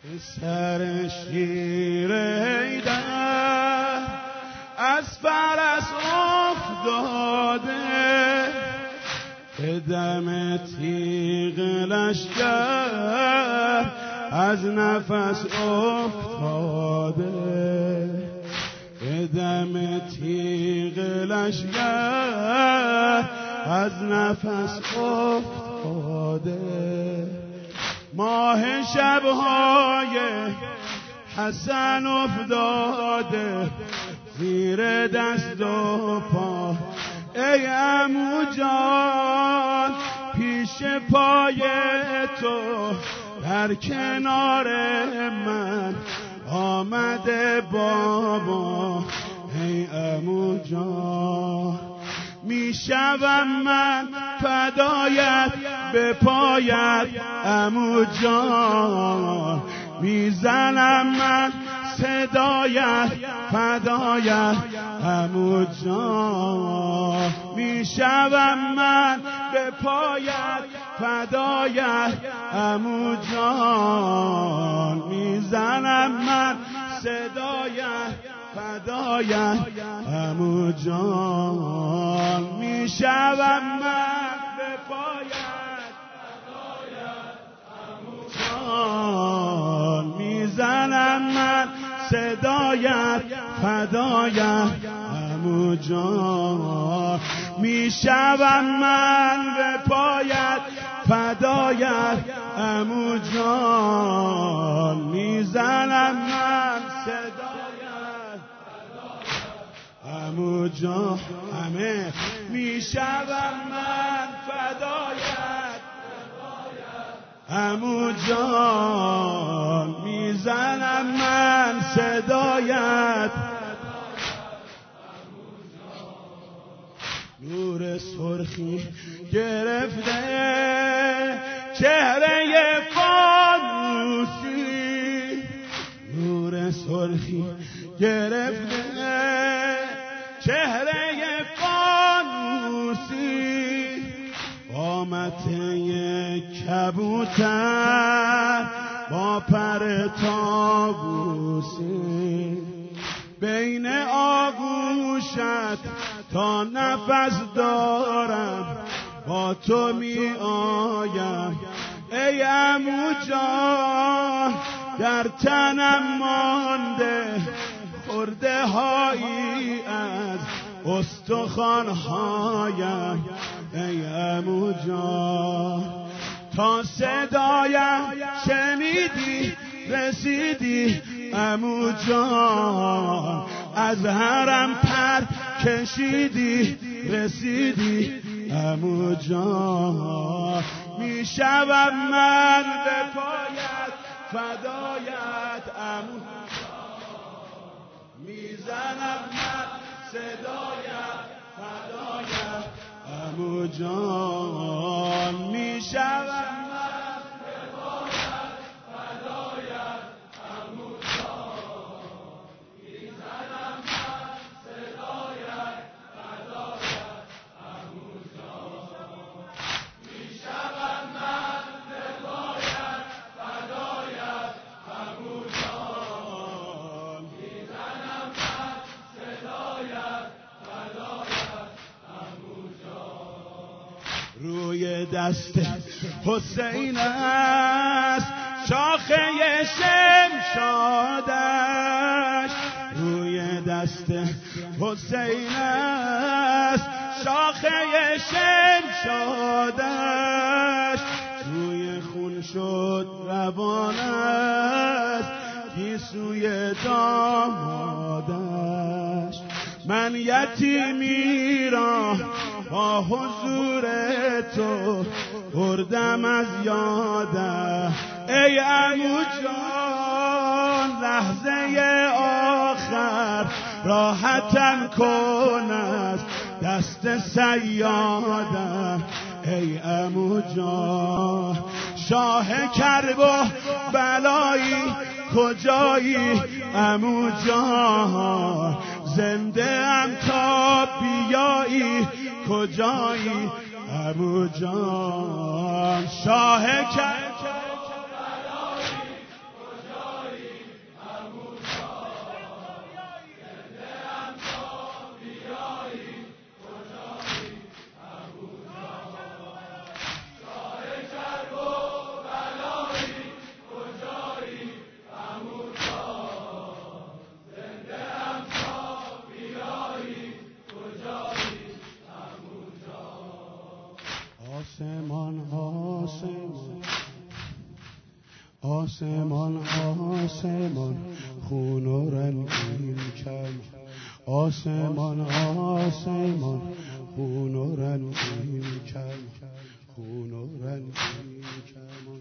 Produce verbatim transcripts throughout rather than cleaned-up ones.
سر شیر ایدر از فرس افتاده، به دم تیغ لشکر از نفس افتاده، به دم تیغ لشکر از نفس افتاده. ماه شبهای حسن افتاده زیر دست و پا، ای عمو جان پیش پای تو در کنار من آمده بابا، ای عمو جان میشوم من فدایت به پایت عمو جان، میزنم من صدایت فدایت عمو جان، میشوم من به پایت فدایت عمو جان، میزنم من صدایت فدایت عمو جان، میشوم من به پایت فدایت عمو جان، میزنم من صدایت فدایت عمو جان، میشوم من به پایت فدایت عمو جان، میزنم من صدایت عمو جان، همه میشوم من فدایت عمو جان، میزنم من صدایت. نور سرخی گرفته چهره فانوسی، نور سرخی گرفته چهره فانوسی، قامت یک کبوتر با پر طاووسی، بین آغوشت تا نفس دارم با تو می آیم، ای عمو جان در تنم مانده خورده هایی از استخوان هایم، ای عمو جان تا صدایم شنیدی رسیدی عمو جان، از حرم پر کشیدی رسیدی عمو جان، میشوم من به پایت فدایت عمو جان، میزنم من صدایت فدایت عمو جان، میشوم من به پایت فدایت عمو جان، میزنم من صدایت فدایت عمو جان، میشوم من به پایت فدایت عمو جان، میزنم من صدایت فدایت عمو جان. روی دست حسین است شاخه شمشادش، روی دست حسین است شاخه شمشادش، روی خون شد روانش گیسوی دامادش، من یتیمی را با حضور تو بردم از یاده، ای عمو جان لحظه آخر راحتم کن از دست صیاده، ای عمو جان شاه کرب و بلایی کجایی عمو جان، زنده ام تا بیایی کجایی عمو جان، شاه کرب آسمان آسمان خون و رنگین کمان، آسمان آسمان خون و رنگین کمان، خون و رنگین کمان.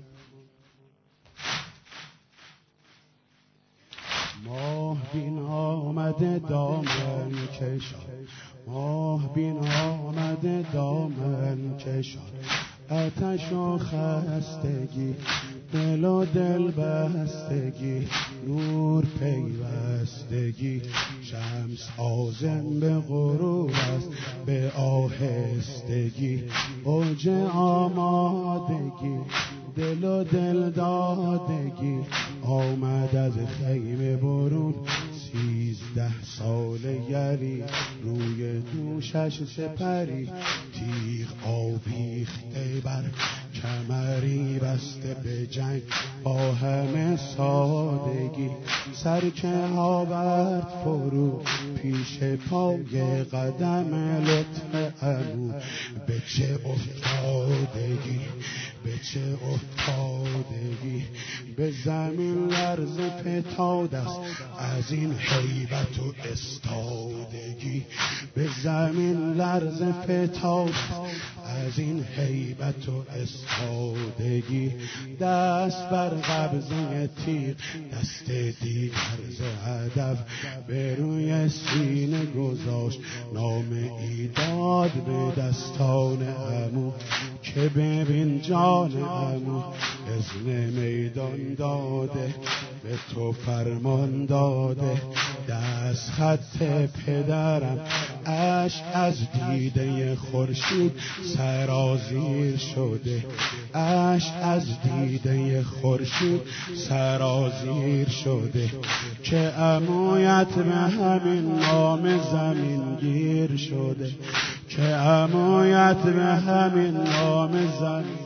ماه بین آمده دامن کشان، ماه بین آمده دامن کشان، آتش و خستگی، دل و دل بستگی، نور پیوستگی، شمس عازم به غروب است به آهستگی، اوج آمادگی، دل و دل دادگی، آمد از خیمه برون سیزده سال یلی، روی دوشش سپری تیغ آویخته بر کمری بسته به جنگ با همه سادگی، سرکه آورد فرو پیش پای قدم لطف عمو، به چه افتادگی، به چه افتادگی، به زمین لرز فتاده است از این هیبت و استادگی، به زمین لرز فتاده از این هیبت و استادگی، دست بر قبضه تیغ، دست دیگر ز هدف به روی سینه گذاشت، نام ایداد به دستان عمو، که ببین جان عمو، اذن میدان داده به تو فرمان داده، دست خط پدرم اشک از دیده خورشید سرازیر شده، اشک از دیده خورشید سرازیر شده، که عمویت به همین نام زمین گیر شده، که عمویت به همین نام زمین.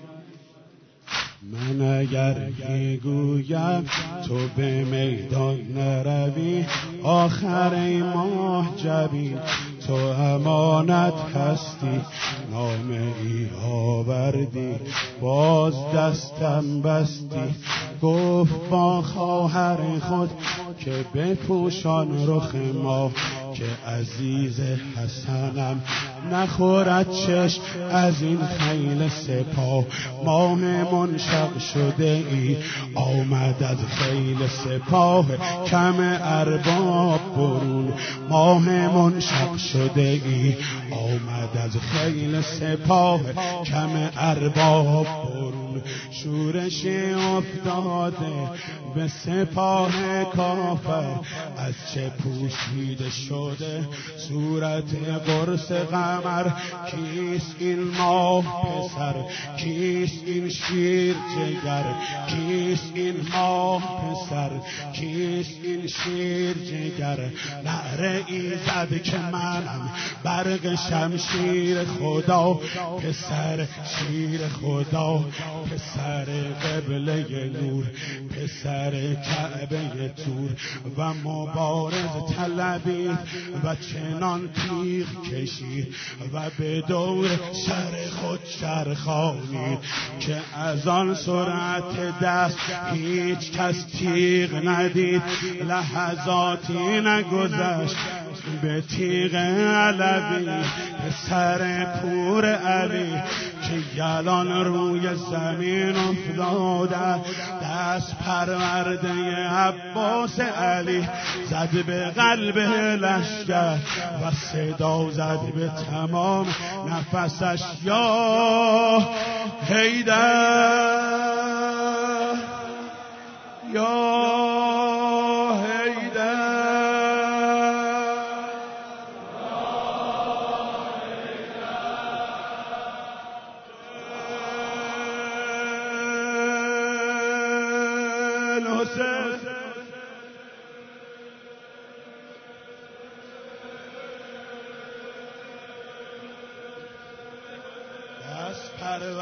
من اگر میگویم تو به میدان نروی، آخر ای ماه جبین تو امانت هستی، نام ای آوردی باز دستم بستی، گفت با خواهر خود که بپوشان رخ ما، که عزیز حسنم نخورد چشم از این خیل سپاه، ماه منشق شده ای آمد از خیل سپاه، کم ارباب برون، ماه منشق شده ای آمد از خیل سپاه، کم ارباب برون، شورش افتاده به سپاه کافر، از چه پوشیده شده صورت قرص قمر، کیست این ماه پسر، کیست این شیر جگر، کیست این ماه پسر، کیست این شیر جگر، نعره ای زد که منم برق شمشیر خدا، پسر شیر خدا، پسر قبله نور، پسر کعبه تور، و مبارز طلبید و چنان تیغ کشید و به دور سر خود چرخانید، که از آن سرعت دست هیچ کس تیغ ندید، لحظاتی نگذشت به تیغ علوی، سر پور علی که یلان روی زمین افتاده، دست پرورده عباس علی زد به قلب لشکر و صدا زد به تمام نفسش، یا حیدر، یا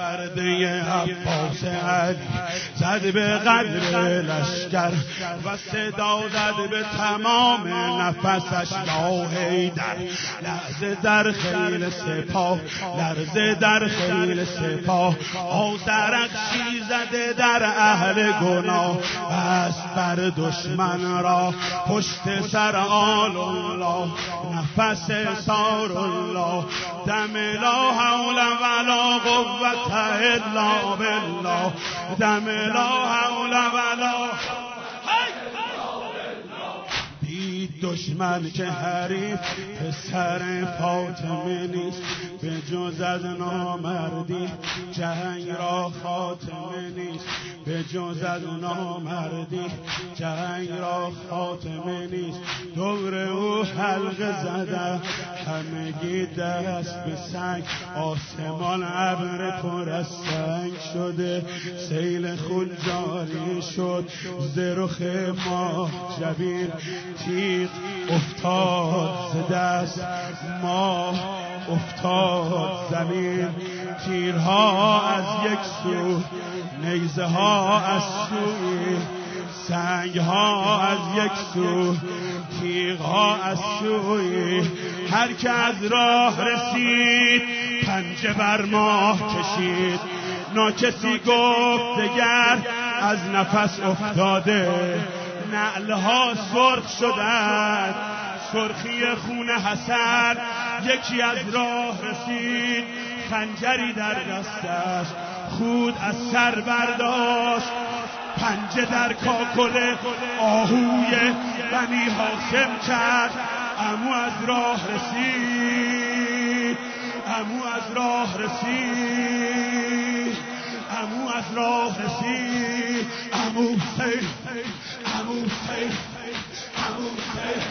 برده عباس علی زد به قدر لشکر و صدا زد به تمام نفسش یا حیدر. لرزه در خیل سپاه، لرزه در خیل سپاه، آذرخشی زده در اهل گناه. بست بر دشمن را پشت سر آل الله، نفس سار الله، دم لا حول ولا قوة الا بالله، دم لا حول ولا. دشمن که حریف پسر فاطمه نیست، به جز از نامردی جنگ را خاتمه نیست، به جز از نامردی جنگ را خاتمه نیست. دور او حلقه زده همگی دست به سنگ، آسمان ابر پر از سنگ شده، سیل خون جاری شد ز رخ ماه جبین. تیغ افتاد ز دست ماه افتاد زمین، تیرها از یک سو، نیزه ها از سوی، سنگ ها از یک سو، تیغ ها از سوی. هر که از راه رسید پنجه بر ماه کشید، ناکسی گفت دگر از نفس افتاده. نعلها سرخ شدند سرخی خون حسن، یکی از راه رسید خنجری در دستش، خود از سر برداشت پنجه در کاکل آهوی بنی هاشم کرد. عمو از راه رسید، عمو از راه رسید، عمو از راه رسید، عمو سید، عمو سید، عمو سید.